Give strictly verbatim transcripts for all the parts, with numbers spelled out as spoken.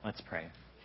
Let's pray.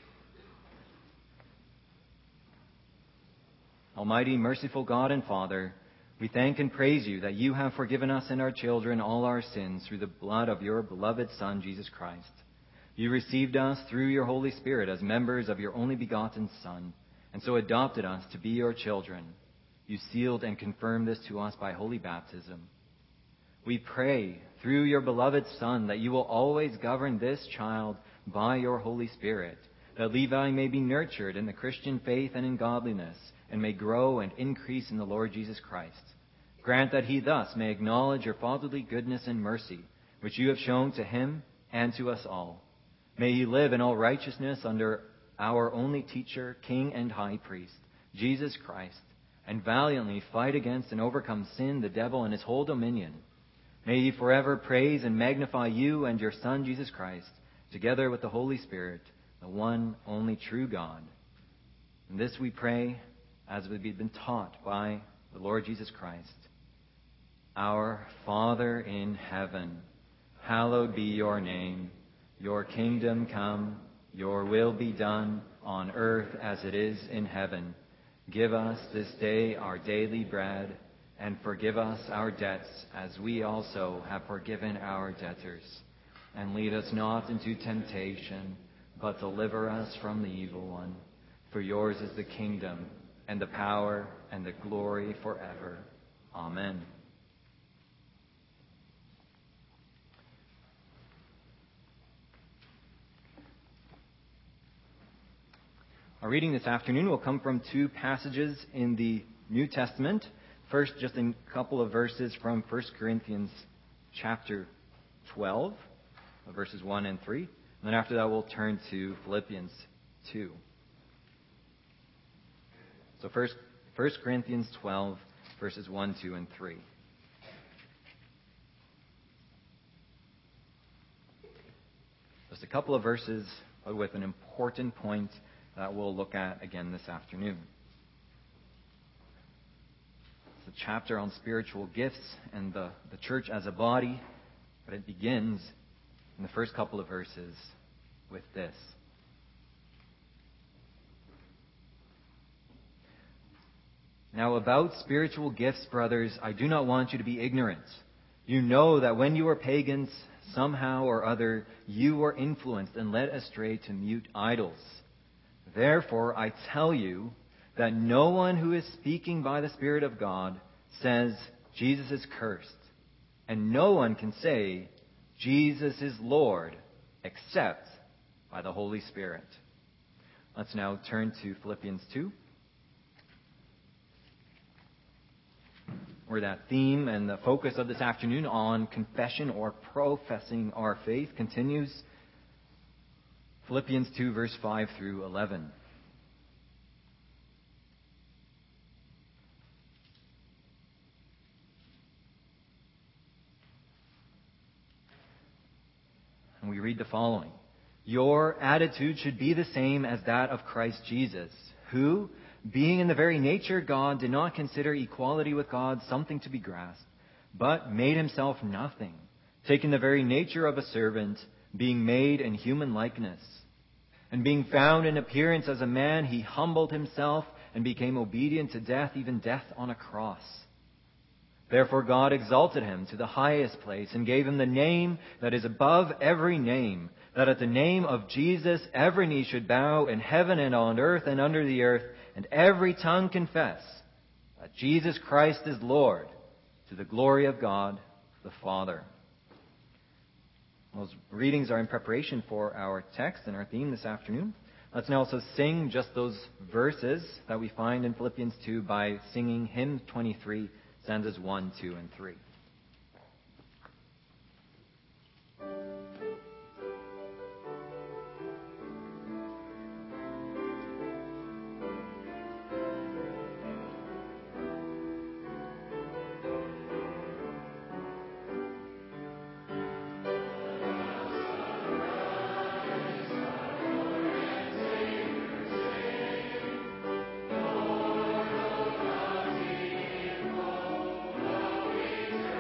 Almighty, merciful God and Father, we thank and praise you that you have forgiven us and our children all our sins through the blood of your beloved Son, Jesus Christ. You received us through your Holy Spirit as members of your only begotten Son, and so adopted us to be your children. You sealed and confirmed this to us by holy baptism. We pray through your beloved Son that you will always govern this child by your Holy Spirit, that Levi may be nurtured in the Christian faith and in godliness, and may grow and increase in the Lord Jesus Christ. Grant that he thus may acknowledge your fatherly goodness and mercy, which you have shown to him and to us all. May he live in all righteousness under our only teacher, King and High Priest, Jesus Christ, and valiantly fight against and overcome sin, the devil, and his whole dominion. May he forever praise and magnify you and your Son, Jesus Christ, together with the Holy Spirit, the one only true God. And this we pray as we've been taught by the Lord Jesus Christ. Our Father in heaven, hallowed be your name. Your kingdom come, your will be done on earth as it is in heaven. Give us this day our daily bread, and forgive us our debts as we also have forgiven our debtors. And lead us not into temptation, but deliver us from the evil one. For yours is the kingdom, and the power, and the glory forever. Amen. Our reading this afternoon will come from two passages in the New Testament. First, just a couple of verses from First Corinthians chapter twelve, verses one and three. And then after that, we'll turn to Philippians two. So first, First Corinthians twelve, verses one, two, and three. Just a couple of verses with an important point that we'll look at again this afternoon. It's a chapter on spiritual gifts and the, the church as a body, but it begins in the first couple of verses with this. Now about spiritual gifts, brothers, I do not want you to be ignorant. You know that when you were pagans, somehow or other, you were influenced and led astray to mute idols. Therefore, I tell you that no one who is speaking by the Spirit of God says, Jesus is cursed. And no one can say, Jesus is Lord, except by the Holy Spirit. Let's now turn to Philippians two, where that theme and the focus of this afternoon on confession or professing our faith continues. Philippians two, verse five through eleven. And we read the following. Your attitude should be the same as that of Christ Jesus, who, being in the very nature God, did not consider equality with God something to be grasped, but made himself nothing, taking the very nature of a servant, being made in human likeness. And being found in appearance as a man, he humbled himself and became obedient to death, even death on a cross. Therefore God exalted him to the highest place and gave him the name that is above every name, that at the name of Jesus every knee should bow in heaven and on earth and under the earth, and every tongue confess that Jesus Christ is Lord, to the glory of God the Father. Those readings are in preparation for our text and our theme this afternoon. Let's now also sing just those verses that we find in Philippians two by singing hymn twenty-three, stanzas one, two, and three. Glory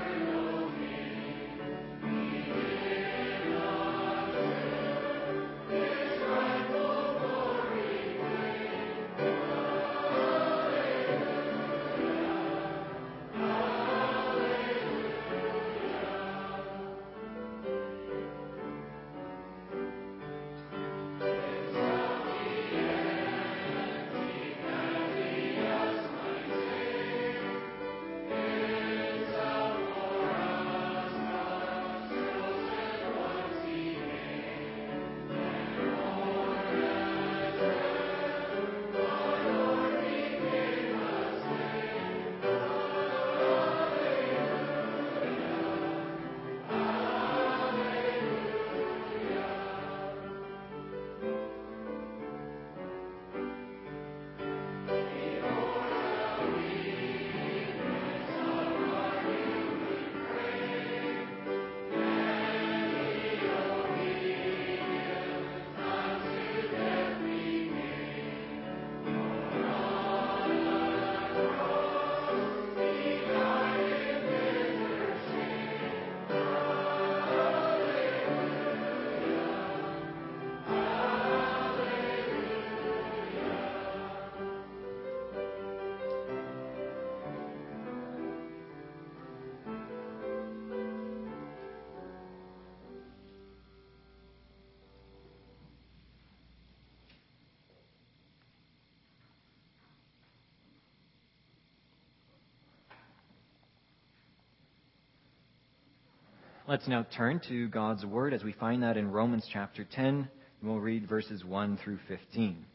Let's now turn to God's Word as we find that in Romans chapter ten, and we'll read verses one through fifteen.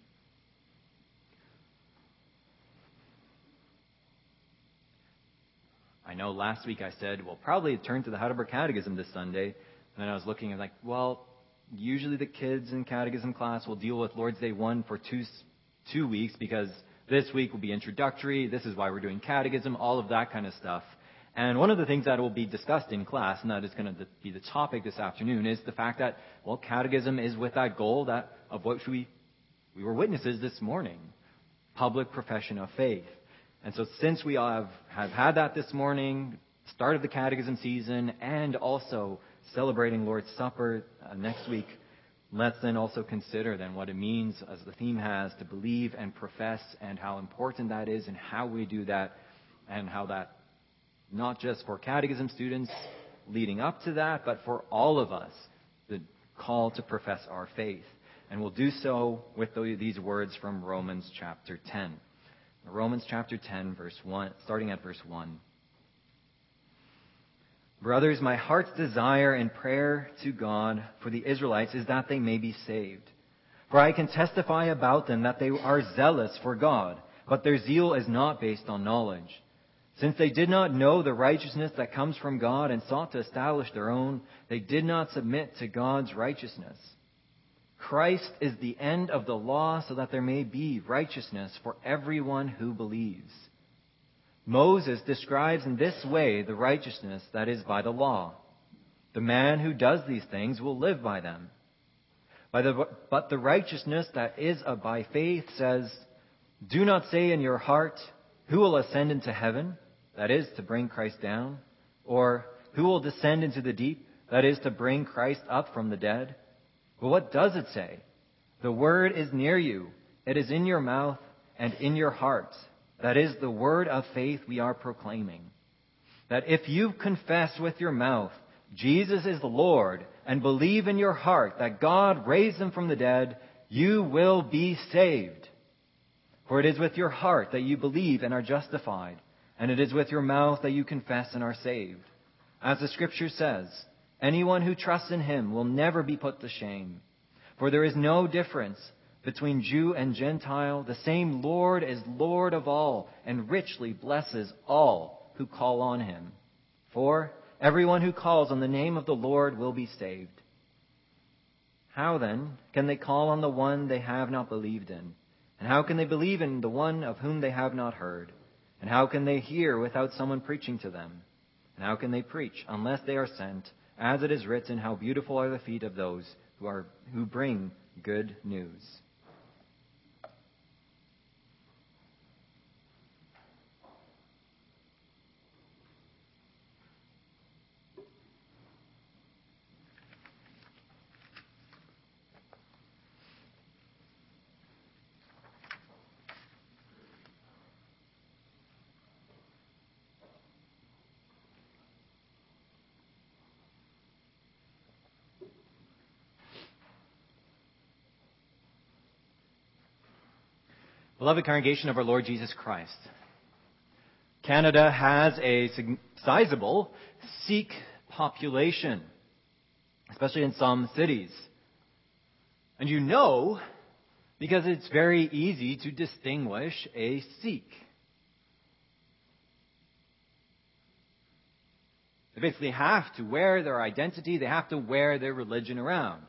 I know last week I said, we'll probably turn to the Heidelberg Catechism this Sunday, and then I was looking and like, well, usually the kids in catechism class will deal with Lord's Day one for two, two weeks because this week will be introductory, this is why we're doing catechism, all of that kind of stuff. And one of the things that will be discussed in class, and that is going to be the topic this afternoon, is the fact that, well, catechism is with that goal that of what we, we were witnesses this morning, public profession of faith. And so since we have, have had that this morning, start of the catechism season, and also celebrating Lord's Supper uh, next week, let's then also consider then what it means, as the theme has, to believe and profess, and how important that is, and how we do that, and how that, not just for catechism students leading up to that, but for all of us, the call to profess our faith. And we'll do so with these words from Romans chapter ten. Romans chapter ten, verse one, starting at verse one. Brothers, my heart's desire and prayer to God for the Israelites is that they may be saved. For I can testify about them that they are zealous for God, but their zeal is not based on knowledge. Since they did not know the righteousness that comes from God and sought to establish their own, they did not submit to God's righteousness. Christ is the end of the law so that there may be righteousness for everyone who believes. Moses describes in this way the righteousness that is by the law. The man who does these things will live by them. By the, but the righteousness that is by faith says, do not say in your heart, who will ascend into heaven? That is, to bring Christ down. Or, who will descend into the deep? That is, to bring Christ up from the dead. But what does it say? The word is near you. It is in your mouth and in your heart. That is the word of faith we are proclaiming. That if you confess with your mouth Jesus is the Lord and believe in your heart that God raised him from the dead, you will be saved. For it is with your heart that you believe and are justified, and it is with your mouth that you confess and are saved. As the Scripture says, anyone who trusts in him will never be put to shame. For there is no difference between Jew and Gentile. The same Lord is Lord of all and richly blesses all who call on him. For everyone who calls on the name of the Lord will be saved. How then can they call on the one they have not believed in? And how can they believe in the one of whom they have not heard? And how can they hear without someone preaching to them? And how can they preach unless they are sent? As it is written, how beautiful are the feet of those who are who bring good news. Beloved congregation of our Lord Jesus Christ, Canada has a sizable Sikh population, especially in some cities. And you know, because it's very easy to distinguish a Sikh. They basically have to wear their identity, they have to wear their religion around.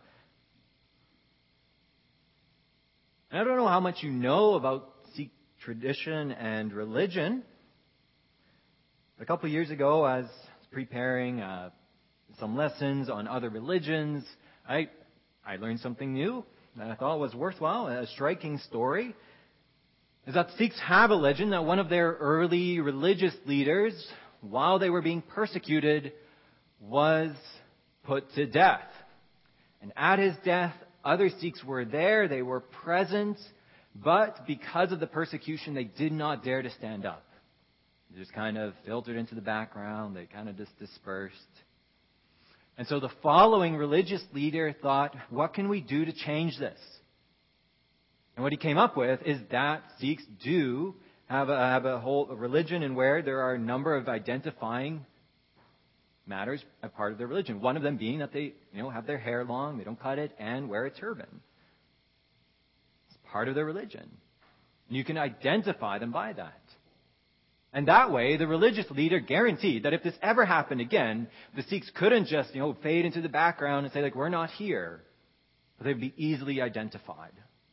And I don't know how much you know about Sikh tradition and religion. A couple of years ago, as I was preparing uh, some lessons on other religions, I I learned something new that I thought was worthwhile. A striking story is that Sikhs have a legend that one of their early religious leaders, while they were being persecuted, was put to death. And at his death, other Sikhs were there, they were present, but because of the persecution, they did not dare to stand up. They just kind of filtered into the background, they kind of just dispersed. And so the following religious leader thought, what can we do to change this? And what he came up with is that Sikhs do have a, have a whole religion in where there are a number of identifying matters a part of their religion. One of them being that they, you know, have their hair long, they don't cut it, and wear a turban. It's part of their religion. And you can identify them by that. And that way, the religious leader guaranteed that if this ever happened again, the Sikhs couldn't just, you know, fade into the background and say, like, we're not here. But they'd be easily identified.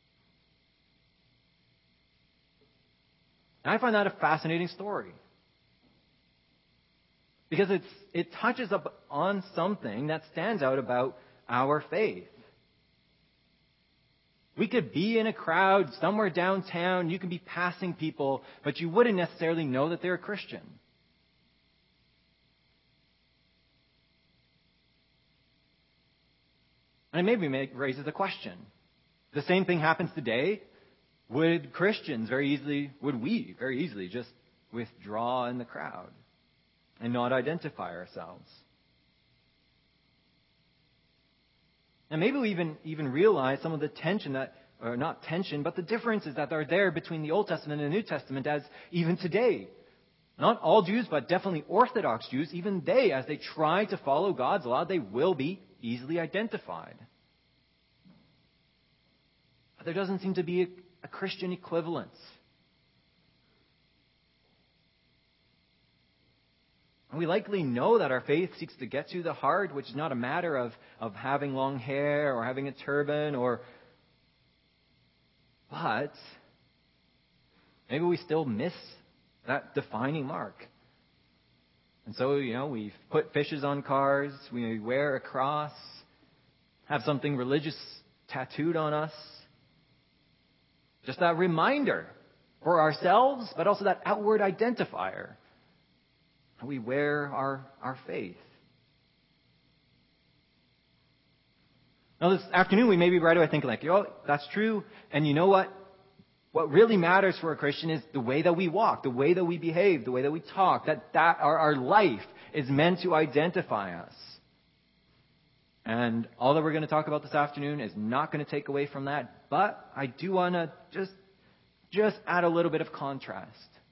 And I find that a fascinating story. Because it's, it touches up on something that stands out about our faith. We could be in a crowd somewhere downtown, you could be passing people, but you wouldn't necessarily know that they're a Christian. And it maybe make, raises a question. The same thing happens today. Would Christians very easily, would we very easily just withdraw in the crowd and not identify ourselves? And maybe we even, even realize some of the tension that, or not tension, but the differences that are there between the Old Testament and the New Testament as even today. Not all Jews, but definitely Orthodox Jews, even they, as they try to follow God's law, they will be easily identified. But there doesn't seem to be a, a Christian equivalence. And we likely know that our faith seeks to get to the heart, which is not a matter of, of having long hair or having a turban or... But maybe we still miss that defining mark. And so, you know, we've put fishes on cars, we wear a cross, have something religious tattooed on us. Just that reminder for ourselves, but also that outward identifier. We wear our, our faith. Now this afternoon we may be right away thinking like, oh, that's true. And you know what? What really matters for a Christian is the way that we walk, the way that we behave, the way that we talk. That, that our, our life is meant to identify us. And all that we're going to talk about this afternoon is not going to take away from that. But I do want to just, just add a little bit of contrast.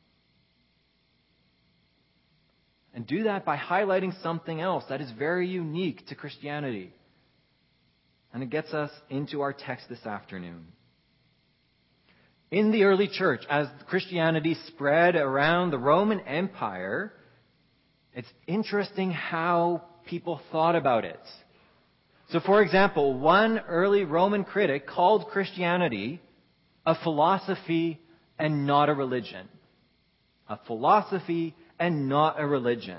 And do that by highlighting something else that is very unique to Christianity. And it gets us into our text this afternoon. In the early church, as Christianity spread around the Roman Empire, it's interesting how people thought about it. So, for example, one early Roman critic called Christianity a philosophy and not a religion. A philosophy and not a religion.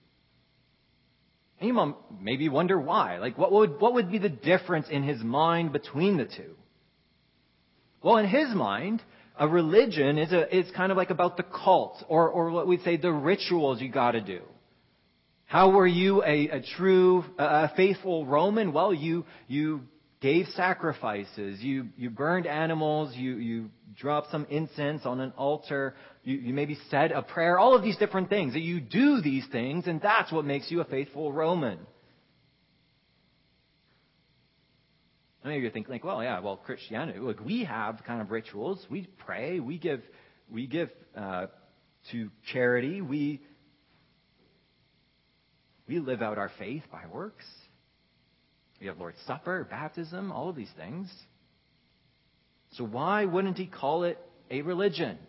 And you maybe wonder why. Like, what would, what would be the difference in his mind between the two? Well, in his mind, a religion is a, is kind of like about the cult, or, or what we'd say the rituals you got to do. How were you a, a true, a faithful Roman? Well, you you gave sacrifices, you you burned animals, you you dropped some incense on an altar, you, you maybe said a prayer. All of these different things that you do these things, and that's what makes you a faithful Roman. Maybe you're thinking like, well, yeah, well, Christianity, look, we have kind of rituals. We pray, we give, we give uh, to charity, we we live out our faith by works. We have Lord's Supper, baptism, all of these things. So why wouldn't he call it a religion?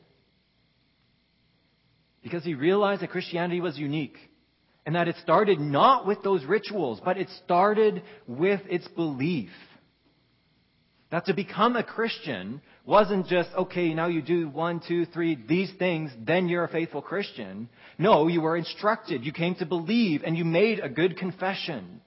Because he realized that Christianity was unique. And that it started not with those rituals, but it started with its belief. That to become a Christian wasn't just, okay, now you do one, two, three, these things, then you're a faithful Christian. No, you were instructed. You came to believe, and you made a good confession.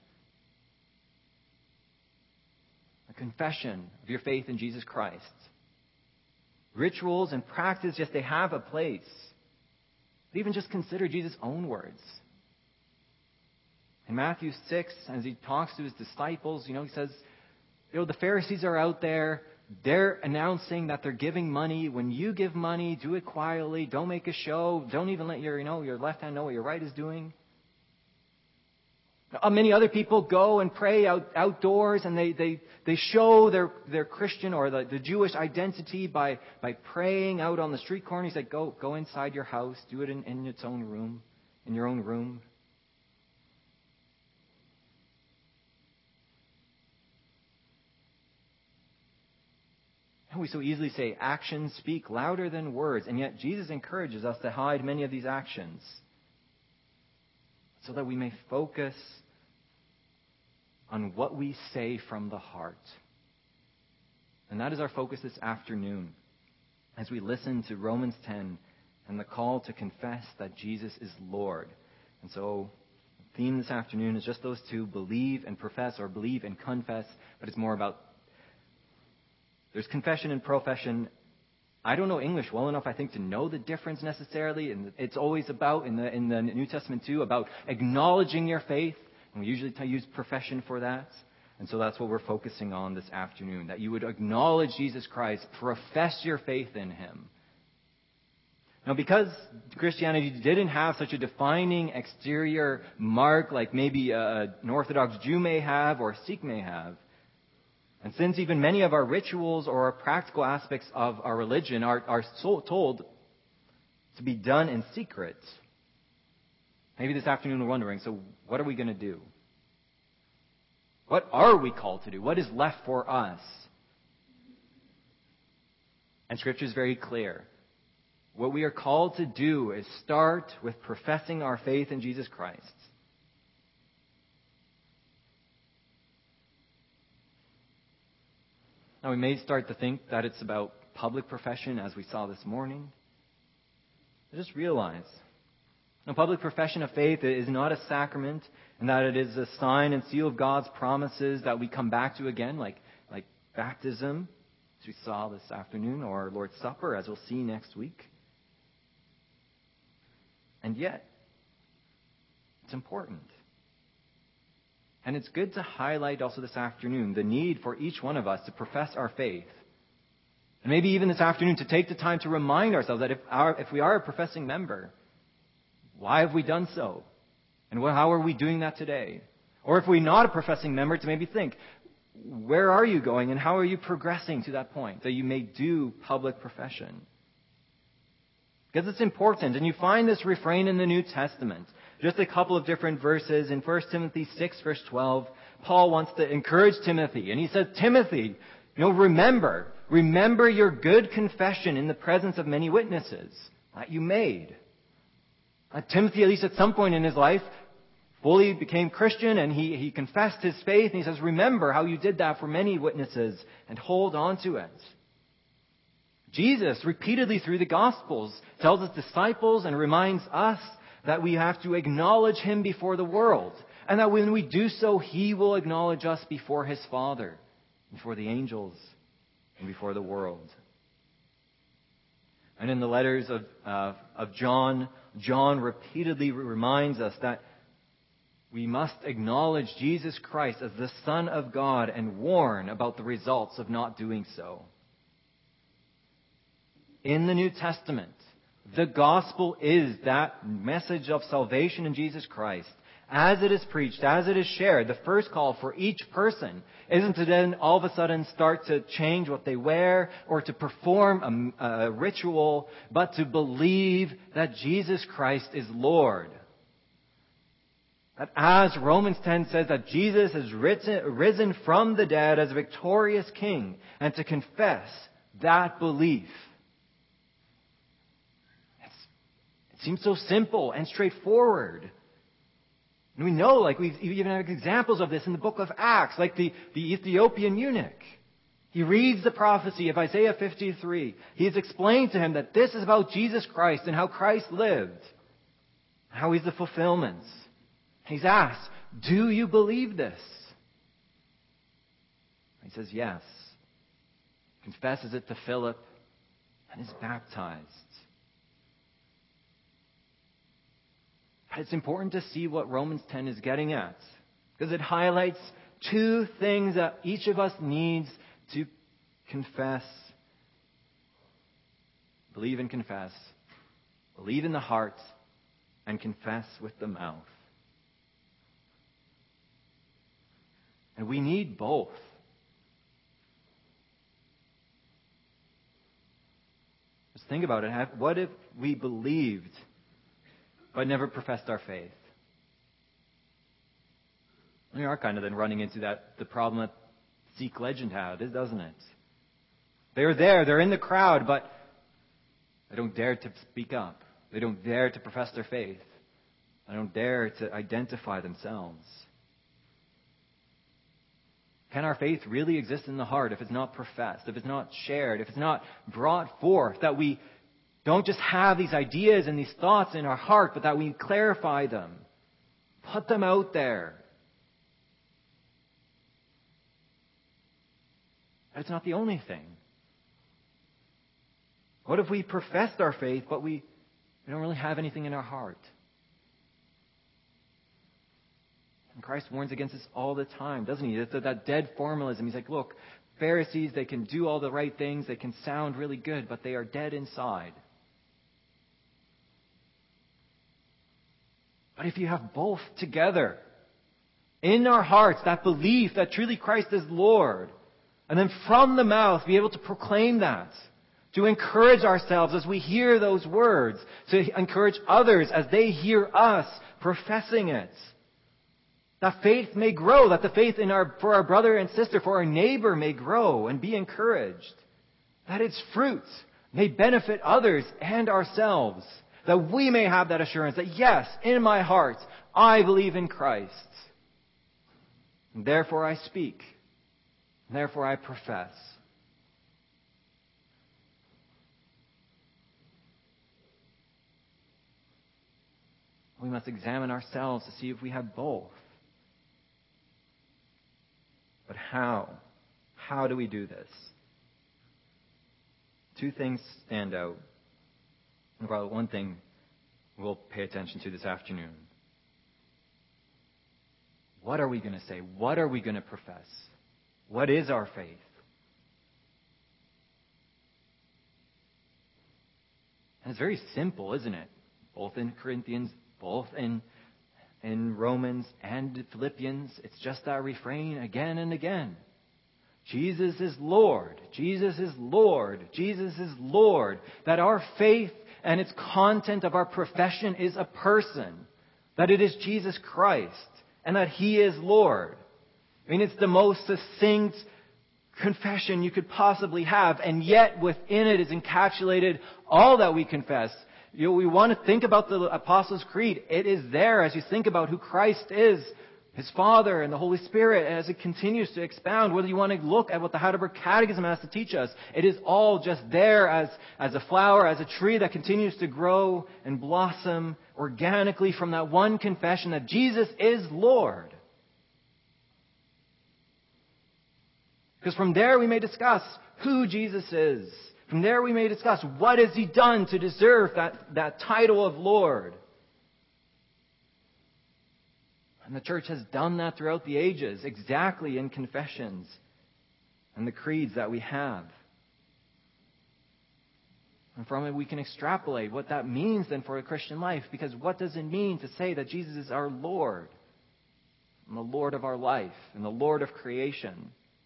A confession of your faith in Jesus Christ. Rituals and practice, yes, they have a place. But even just consider Jesus' own words. In Matthew six, as he talks to his disciples, you know, he says, you know, the Pharisees are out there. They're announcing that they're giving money. When you give money, do it quietly. Don't make a show. Don't even let your, you know, your left hand know what your right is doing. Uh, many other people go and pray out, outdoors, and they, they, they show their, their Christian or the, the Jewish identity by, by praying out on the street corner. He said, go, go inside your house. Do it in, in its own room, in your own room. And we so easily say actions speak louder than words, and yet Jesus encourages us to hide many of these actions so that we may focus on what we say from the heart. And that is our focus this afternoon as we listen to Romans ten and the call to confess that Jesus is Lord. And so the theme this afternoon is just those two, believe and profess, or believe and confess, but it's more about, there's confession and profession. I don't know English well enough, I think, to know the difference necessarily. And it's always about, in the in the New Testament too, about acknowledging your faith. And we usually use profession for that. And so that's what we're focusing on this afternoon, that you would acknowledge Jesus Christ, profess your faith in Him. Now, because Christianity didn't have such a defining exterior mark like maybe a, an Orthodox Jew may have or a Sikh may have, and since even many of our rituals or our practical aspects of our religion are, are so told to be done in secret, maybe this afternoon we're wondering, so what are we going to do? What are we called to do? What is left for us? And Scripture is very clear. What we are called to do is start with professing our faith in Jesus Christ. Now, we may start to think that it's about public profession, as we saw this morning. But just realize, a public profession of faith is not a sacrament, and that it is a sign and seal of God's promises that we come back to again, like, like baptism, as we saw this afternoon, or Lord's Supper, as we'll see next week. And yet, it's important. And it's good to highlight also this afternoon the need for each one of us to profess our faith. And maybe even this afternoon to take the time to remind ourselves that if, our, if we are a professing member, why have we done so? And what, how are we doing that today? Or if we're not a professing member, to maybe think, where are you going and how are you progressing to that point that you may do public profession? Because it's important. And you find this refrain in the New Testament. Just a couple of different verses. In First Timothy six, verse twelve, Paul wants to encourage Timothy. And he says, Timothy, you know, remember, remember your good confession in the presence of many witnesses that you made. Uh, Timothy, at least at some point in his life, fully became Christian and he, he confessed his faith. And he says, remember how you did that for many witnesses and hold on to it. Jesus, repeatedly through the Gospels, tells his disciples and reminds us that we have to acknowledge Him before the world. And that when we do so, He will acknowledge us before His Father, before the angels, and before the world. And in the letters of, uh, of John, John repeatedly reminds us that we must acknowledge Jesus Christ as the Son of God and warn about the results of not doing so. In the New Testament, the gospel is that message of salvation in Jesus Christ. As it is preached, as it is shared, the first call for each person isn't to then all of a sudden start to change what they wear or to perform a, a ritual, but to believe that Jesus Christ is Lord. That as Romans ten says that Jesus is risen from the dead as a victorious King, and to confess that belief. Seems so simple and straightforward. And we know, like, we even have examples of this in the book of Acts, like the, the Ethiopian eunuch. He reads the prophecy of Isaiah fifty-three. He has explained to him that this is about Jesus Christ and how Christ lived, how He's the fulfillment. He's asked, do you believe this? He says, yes. Confesses it to Philip and is baptized. It's important to see what Romans ten is getting at, because it highlights two things that each of us needs to confess. Believe and confess. Believe in the heart and confess with the mouth. And we need both. Just think about it. What if we believed but never professed our faith? We are kind of then running into that the problem that Sikh legend had, doesn't it? They're there, they're in the crowd, but they don't dare to speak up. They don't dare to profess their faith. They don't dare to identify themselves. Can our faith really exist in the heart if it's not professed, if it's not shared, if it's not brought forth, that we don't just have these ideas and these thoughts in our heart, but that we clarify them, put them out there? That's not the only thing. What if we professed our faith, but we, we don't really have anything in our heart? And Christ warns against this all the time, doesn't he? It's that dead formalism. He's like, look, Pharisees, they can do all the right things, they can sound really good, but they are dead inside. But if you have both together, in our hearts, that belief that truly Christ is Lord, and then from the mouth be able to proclaim that, to encourage ourselves as we hear those words, to encourage others as they hear us professing it, that faith may grow, that the faith in our, for our brother and sister, for our neighbor may grow and be encouraged, that its fruits may benefit others and ourselves, that we may have that assurance that yes, in my heart, I believe in Christ. And therefore I speak. And therefore I profess. We must examine ourselves to see if we have both. But how? How do we do this? Two things stand out. And probably one thing we'll pay attention to this afternoon. What are we going to say? What are we going to profess? What is our faith? And it's very simple, isn't it? Both in Corinthians, both in, in Romans and Philippians. It's just that refrain again and again. Jesus is Lord. Jesus is Lord. Jesus is Lord. That our faith and its content of our profession is a person. That it is Jesus Christ. And that He is Lord. I mean, it's the most succinct confession you could possibly have. And yet within it is encapsulated all that we confess. You know, we want to think about the Apostles' Creed. It is there as you think about who Christ is, His Father and the Holy Spirit, as it continues to expound. Whether you want to look at what the Heidelberg Catechism has to teach us, it is all just there as, as a flower, as a tree that continues to grow and blossom organically from that one confession that Jesus is Lord. Because from there we may discuss who Jesus is. From there we may discuss what has He done to deserve that, that title of Lord. And the church has done that throughout the ages, exactly in confessions and the creeds that we have. And from it we can extrapolate what that means then for a Christian life. Because what does it mean to say that Jesus is our Lord? And the Lord of our life, and the Lord of creation?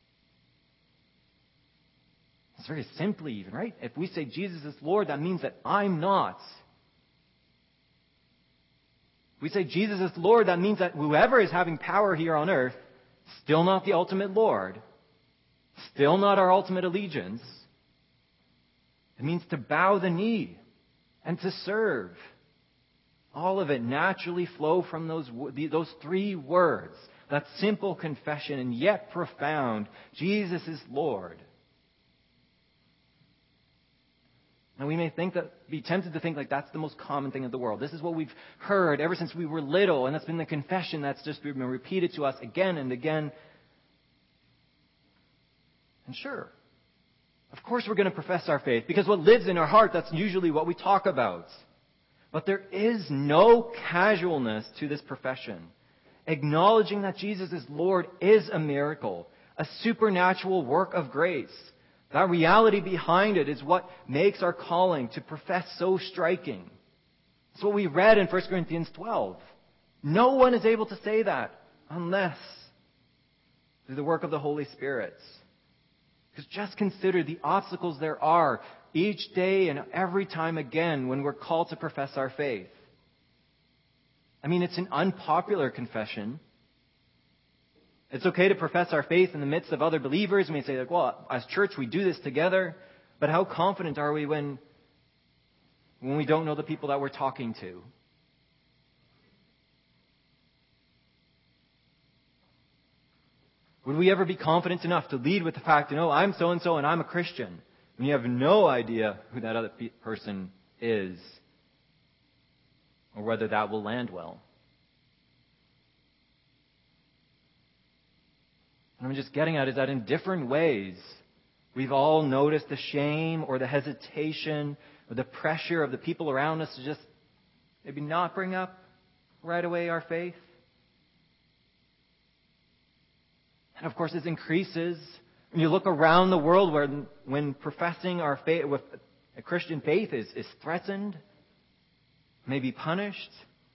It's very simply even, right? If we say Jesus is Lord, that means that I'm not. If we say Jesus is Lord, that means that whoever is having power here on earth, still not the ultimate Lord, still not our ultimate allegiance. It means to bow the knee and to serve. All of it naturally flow from those, those three words. That simple confession, and yet profound. Jesus is Lord. And we may think that, be tempted to think like that's the most common thing in the world. This is what we've heard ever since we were little, and that's been the confession that's just been repeated to us again and again. And sure, of course we're going to profess our faith, because what lives in our heart, that's usually what we talk about. But there is no casualness to this profession. Acknowledging that Jesus is Lord is a miracle, a supernatural work of grace. That reality behind it is what makes our calling to profess so striking. It's what we read in First Corinthians twelve. No one is able to say that unless through the work of the Holy Spirit. Because just consider the obstacles there are each day and every time again when we're called to profess our faith. I mean, it's an unpopular confession. It's okay to profess our faith in the midst of other believers. We may say, like, well, as church, we do this together. But how confident are we when, when we don't know the people that we're talking to? Would we ever be confident enough to lead with the fact, you know, I'm so-and-so and I'm a Christian, when you have no idea who that other pe- person is or whether that will land well? What I'm just getting at is that in different ways, we've all noticed the shame or the hesitation or the pressure of the people around us to just maybe not bring up right away our faith. And of course, this increases when you look around the world where when professing our faith, with a Christian faith is, is threatened, maybe punished.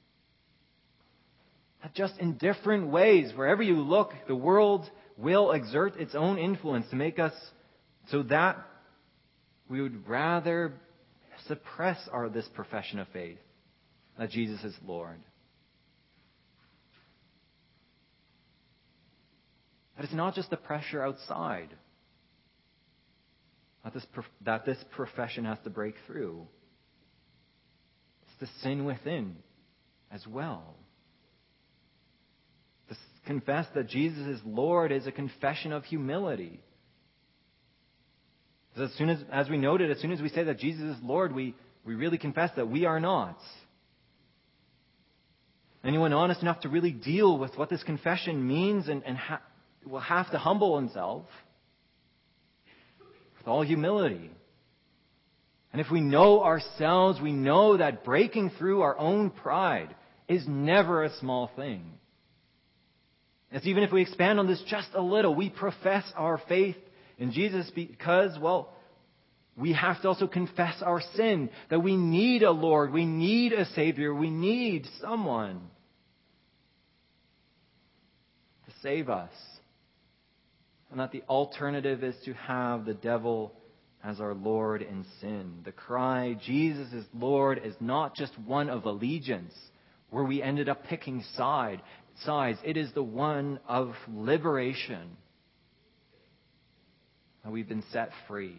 Just in different ways, wherever you look, the world will exert its own influence to make us so that we would rather suppress our this profession of faith, that Jesus is Lord. But it's not just the pressure outside that this, that this profession has to break through. It's the sin within as well. To confess that Jesus is Lord is a confession of humility. Because as soon as, as we noted, as soon as we say that Jesus is Lord, we, we really confess that we are not. Anyone honest enough to really deal with what this confession means and, and ha- will have to humble himself with all humility. And if we know ourselves, we know that breaking through our own pride is never a small thing. It's even if we expand on this just a little, we profess our faith in Jesus because, well, we have to also confess our sin, that we need a Lord, we need a Savior, we need someone to save us. And that the alternative is to have the devil as our Lord in sin. The cry, Jesus is Lord, is not just one of allegiance, where we ended up picking side, sides. It is the one of liberation. And we've been set free.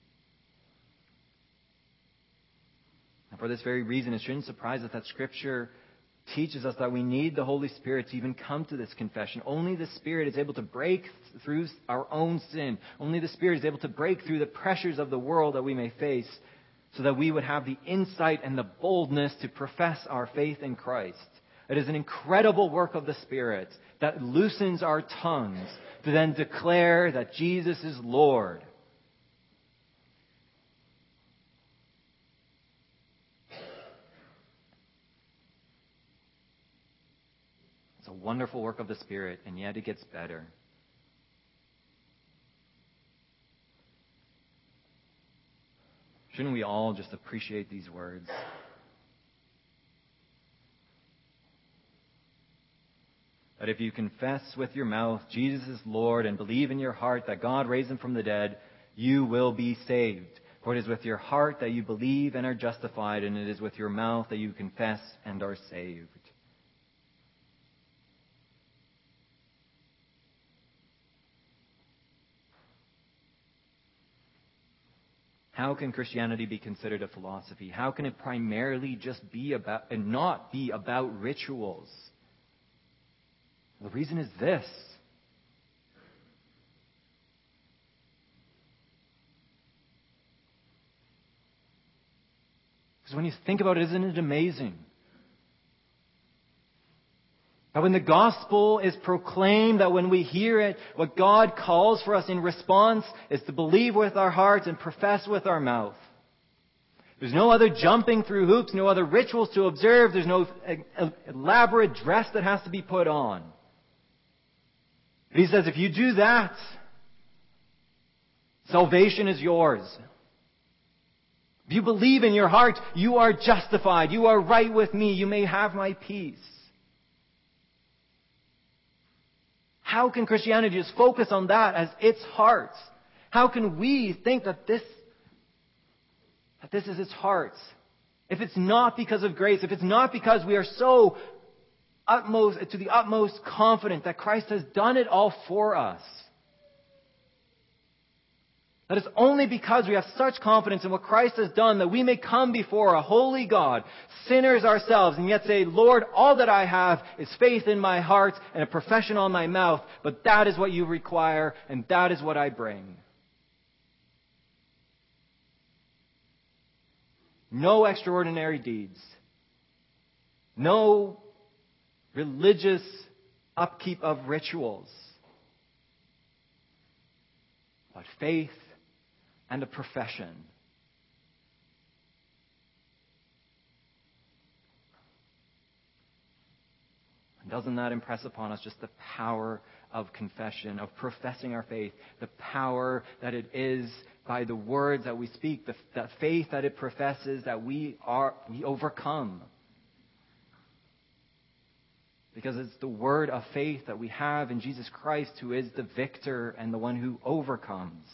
And for this very reason, it shouldn't surprise us that Scripture teaches us that we need the Holy Spirit to even come to this confession. Only the Spirit is able to break through our own sin. Only the Spirit is able to break through the pressures of the world that we may face so that we would have the insight and the boldness to profess our faith in Christ. It is an incredible work of the Spirit that loosens our tongues to then declare that Jesus is Lord. It's a wonderful work of the Spirit, and yet it gets better. Shouldn't we all just appreciate these words? That if you confess with your mouth Jesus is Lord and believe in your heart that God raised him from the dead, you will be saved. For it is with your heart that you believe and are justified, and it is with your mouth that you confess and are saved. How can Christianity be considered a philosophy? How can it primarily just be about and not be about rituals? The reason is this. Because when you think about it, isn't it amazing? That when the gospel is proclaimed, that when we hear it, what God calls for us in response is to believe with our hearts and profess with our mouth. There's no other jumping through hoops, no other rituals to observe, there's no elaborate dress that has to be put on. But he says, if you do that, salvation is yours. If you believe in your heart, you are justified, you are right with me, you may have my peace. How can Christianity just focus on that as its heart? How can we think that this, that this is its heart? If it's not because of grace, if it's not because we are so utmost, to the utmost confident that Christ has done it all for us. That it's only because we have such confidence in what Christ has done that we may come before a holy God, sinners ourselves, and yet say, Lord, all that I have is faith in my heart and a profession on my mouth, but that is what you require, and that is what I bring. No extraordinary deeds. No religious upkeep of rituals. But faith and a profession. And doesn't that impress upon us just the power of confession, of professing our faith, the power that it is by the words that we speak, the, that faith that it professes, that we are we overcome. Because it's the word of faith that we have in Jesus Christ, who is the victor and the one who overcomes.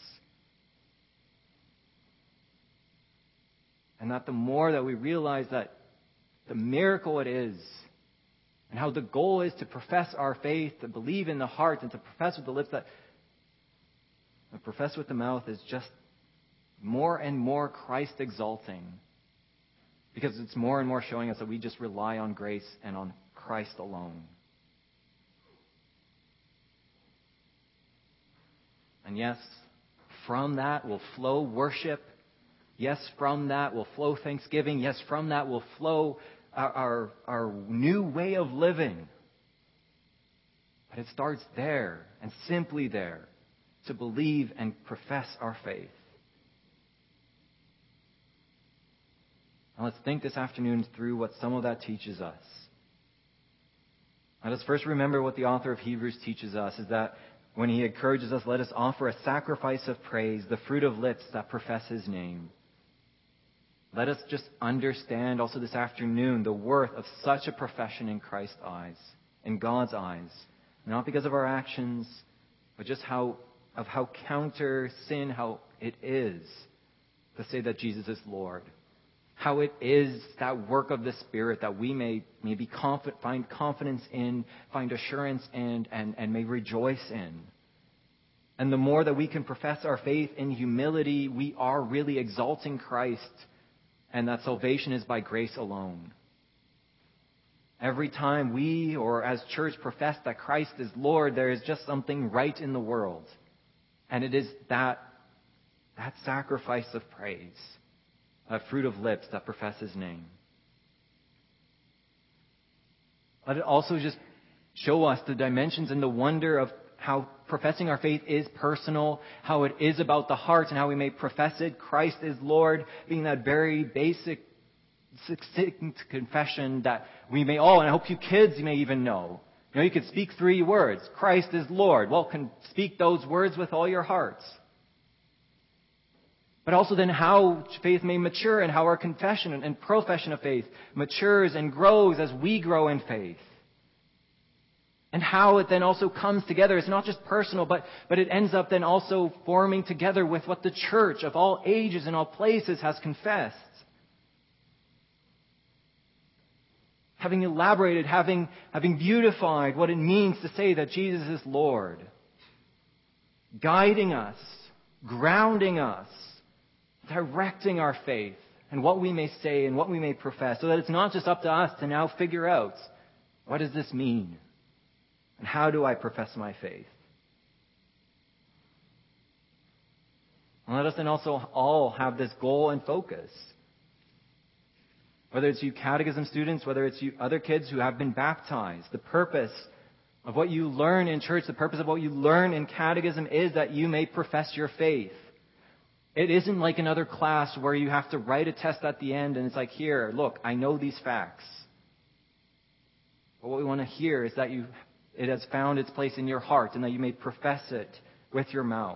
And that the more that we realize that the miracle it is, and how the goal is to profess our faith, to believe in the heart, and to profess with the lips, that to profess with the mouth is just more and more Christ exalting. Because it's more and more showing us that we just rely on grace and on Christ alone. And yes, from that will flow worship. Yes, from that will flow thanksgiving. Yes, from that will flow our, our, our new way of living. But it starts there, and simply there, to believe and profess our faith. Now let's think this afternoon through what some of that teaches us. Let us first remember what the author of Hebrews teaches us, is that when he encourages us, let us offer a sacrifice of praise, the fruit of lips that profess his name. Let us just understand also this afternoon the worth of such a profession in Christ's eyes, in God's eyes. Not because of our actions, but just how of how counter sin, how it is to say that Jesus is Lord. How it is that work of the Spirit that we may, may be confident, find confidence in, find assurance in, and, and may rejoice in. And the more that we can profess our faith in humility, we are really exalting Christ, and that salvation is by grace alone. Every time we, or as church, profess that Christ is Lord, there is just something right in the world. And it is that, that sacrifice of praise, a fruit of lips that profess his name. Let it also just show us the dimensions and the wonder of how professing our faith is personal, how it is about the heart, and how we may profess it. Christ is Lord, being that very basic, succinct confession that we may all, and I hope you kids you may even know. You know, you could speak three words. Christ is Lord. Well, can speak those words with all your hearts. But also then how faith may mature, and how our confession and profession of faith matures and grows as we grow in faith. And how it then also comes together. It's not just personal, but, but it ends up then also forming together with what the church of all ages and all places has confessed. Having elaborated, having, having beautified what it means to say that Jesus is Lord. Guiding us, grounding us, directing our faith and what we may say and what we may profess, so that it's not just up to us to now figure out, what does this mean? And how do I profess my faith? And let us then also all have this goal and focus. Whether it's you catechism students, whether it's you other kids who have been baptized, the purpose of what you learn in church, the purpose of what you learn in catechism is that you may profess your faith. It isn't like another class where you have to write a test at the end and it's like, here, look, I know these facts. But what we want to hear is that you, it has found its place in your heart and that you may profess it with your mouth.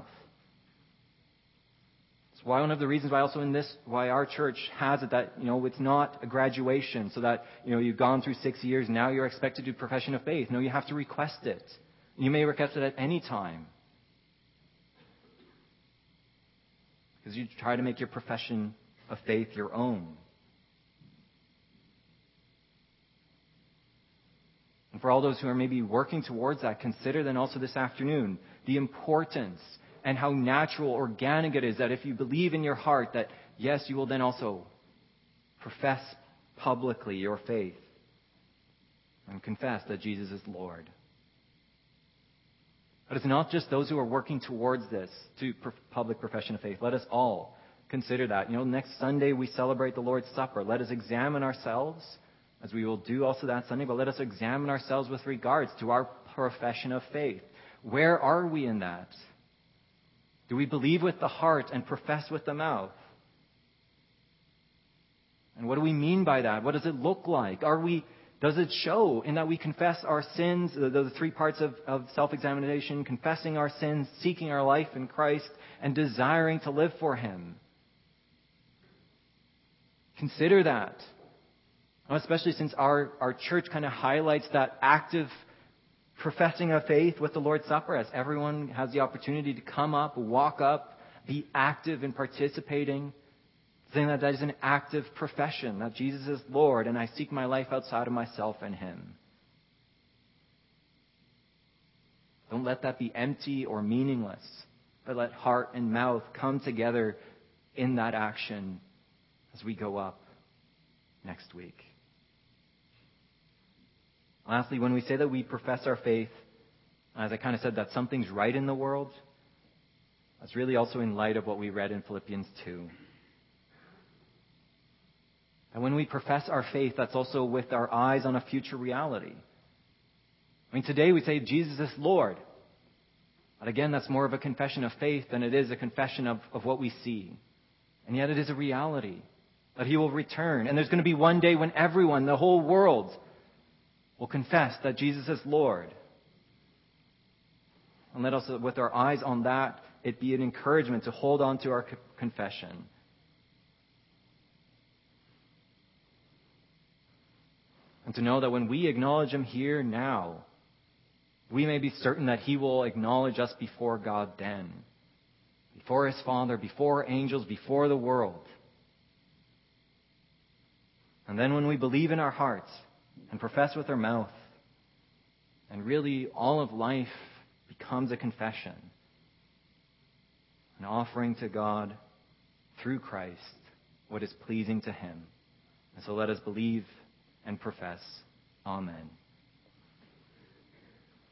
It's why one of the reasons why also in this, why our church has it that, you know, it's not a graduation so that, you know, you've gone through six years, now you're expected to do profession of faith. No, you have to request it. You may request it at any time. Because you try to make your profession of faith your own. for all those who are maybe working towards that, consider then also this afternoon the importance and how natural, organic it is that if you believe in your heart that, yes, you will then also profess publicly your faith and confess that Jesus is Lord. But it's not just those who are working towards this, to public profession of faith. Let us all consider that. You know, next Sunday we celebrate the Lord's Supper. Let us examine ourselves, as we will do also that Sunday, but let us examine ourselves with regards to our profession of faith. Where are we in that? Do we believe with the heart and profess with the mouth? And what do we mean by that? What does it look like? Are we? Does it show in that we confess our sins, the, the three parts of, of self-examination, confessing our sins, seeking our life in Christ, and desiring to live for Him? Consider that. Especially since our, our church kind of highlights that active professing of faith with the Lord's Supper, as everyone has the opportunity to come up, walk up, be active in participating, saying that that is an active profession, that Jesus is Lord, and I seek my life outside of myself and Him. Don't let that be empty or meaningless, but let heart and mouth come together in that action as we go up next week. Lastly, when we say that we profess our faith, as I kind of said, that something's right in the world, that's really also in light of what we read in Philippians two. And when we profess our faith, that's also with our eyes on a future reality. I mean, today we say Jesus is Lord. But again, that's more of a confession of faith than it is a confession of, of what we see. And yet it is a reality that He will return. And there's going to be one day when everyone, the whole world, will confess that Jesus is Lord. And let us, with our eyes on that, it be an encouragement to hold on to our co- confession. And to know that when we acknowledge Him here now, we may be certain that He will acknowledge us before God then. Before His Father, before angels, before the world. And then when we believe in our hearts and profess with our mouth, and really all of life becomes a confession, an offering to God through Christ what is pleasing to Him. And so let us believe and profess. Amen.